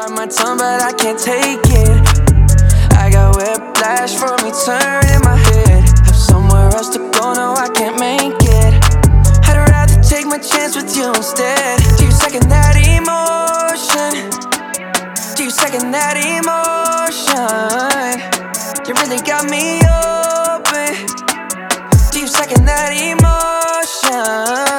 bite my tongue, but I can't take it. I got whiplash from you turning my head. Have somewhere else to go, no, I can't make it. I'd rather take my chance with you instead. Do you second that emotion? Do you second that emotion? You really got me open. Do you second that emotion?